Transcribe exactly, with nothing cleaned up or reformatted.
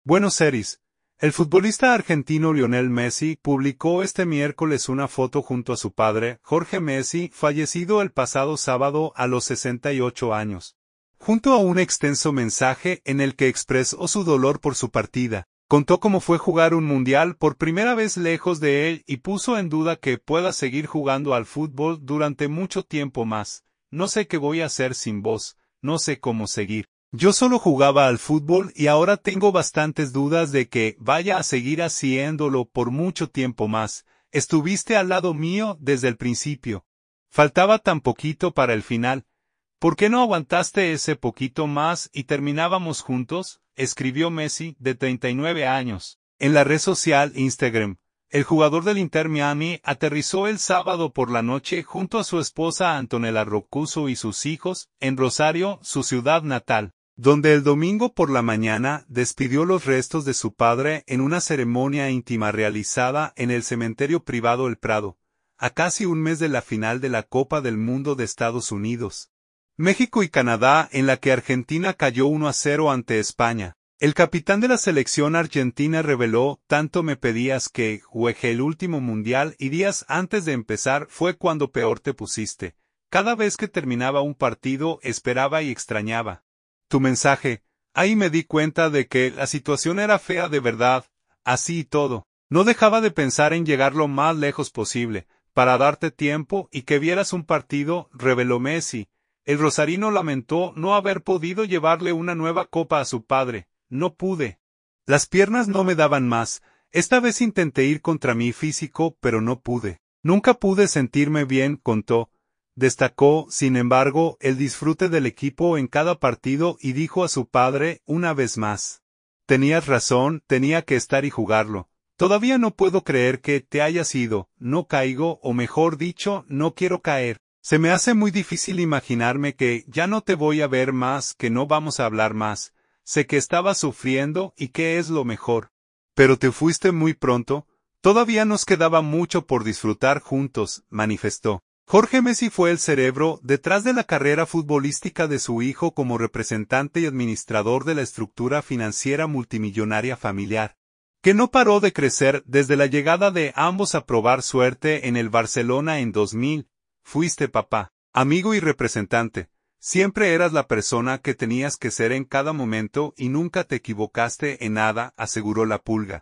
Buenos Aires. El futbolista argentino Lionel Messi publicó este miércoles una foto junto a su padre, Jorge Messi, fallecido el pasado sábado a los sesenta y ocho años. Junto a un extenso mensaje en el que expresó su dolor por su partida, contó cómo fue jugar un mundial por primera vez lejos de él y puso en duda que pueda seguir jugando al fútbol durante mucho tiempo más. No sé qué voy a hacer sin vos, no sé cómo seguir. Yo solo jugaba al fútbol y ahora tengo bastantes dudas de que vaya a seguir haciéndolo por mucho tiempo más. Estuviste al lado mío desde el principio. Faltaba tan poquito para el final. ¿Por qué no aguantaste ese poquito más y terminábamos juntos?, escribió Messi, de treinta y nueve años. En la red social Instagram, el jugador del Inter Miami aterrizó el sábado por la noche junto a su esposa Antonella Roccuzzo y sus hijos, en Rosario, su ciudad natal, donde el domingo por la mañana despidió los restos de su padre en una ceremonia íntima realizada en el cementerio privado El Prado, a casi un mes de la final de la Copa del Mundo de Estados Unidos, México y Canadá, en la que Argentina cayó uno a cero ante España. El capitán de la selección argentina reveló: tanto me pedías que juegue el último mundial y días antes de empezar fue cuando peor te pusiste. Cada vez que terminaba un partido esperaba y extrañaba tu mensaje. Ahí me di cuenta de que la situación era fea de verdad, así y todo. No dejaba de pensar en llegar lo más lejos posible, para darte tiempo y que vieras un partido, reveló Messi. El rosarino lamentó no haber podido llevarle una nueva copa a su padre. No pude. Las piernas no me daban más. Esta vez intenté ir contra mi físico, pero no pude. Nunca pude sentirme bien, contó. Destacó, sin embargo, el disfrute del equipo en cada partido y dijo a su padre, una vez más: tenías razón, tenía que estar y jugarlo. Todavía no puedo creer que te hayas ido, no caigo, o mejor dicho, no quiero caer. Se me hace muy difícil imaginarme que ya no te voy a ver más, que no vamos a hablar más. Sé que estabas sufriendo y que es lo mejor. Pero te fuiste muy pronto. Todavía nos quedaba mucho por disfrutar juntos, manifestó. Jorge Messi fue el cerebro detrás de la carrera futbolística de su hijo como representante y administrador de la estructura financiera multimillonaria familiar, que no paró de crecer desde la llegada de ambos a probar suerte en el Barcelona en dos mil. Fuiste papá, amigo y representante. Siempre eras la persona que tenías que ser en cada momento y nunca te equivocaste en nada, aseguró la Pulga.